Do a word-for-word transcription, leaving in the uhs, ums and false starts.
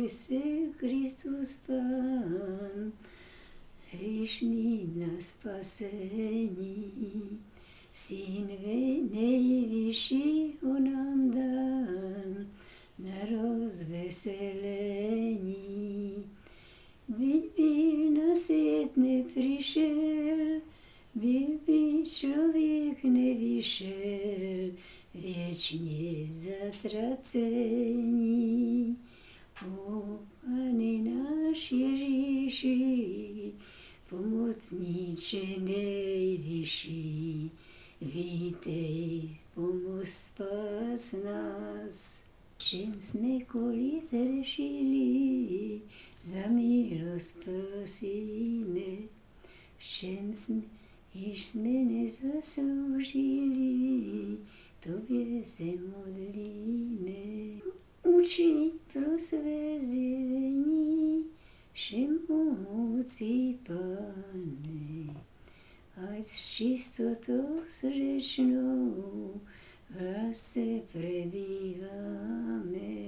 Modli se Kristus Pán, hříšným na spasení. Syn nejvyššího nám dal na rozveselení. Byť by na svět nepřišel, byl by člověk nevyšel, věčně zatracení. O Pane náš Ježíši, pomocníče nejvyšší, vítej, pomoz, spás nás. Čem jsme koli zřešili, za milost prosíme, v čem jsme, již jsme nezasloužili, tobě se modlíme. Učiň pro své zjevení, všemohoucí Pane, ať s čistotou srdečnou v lásce prebýváme.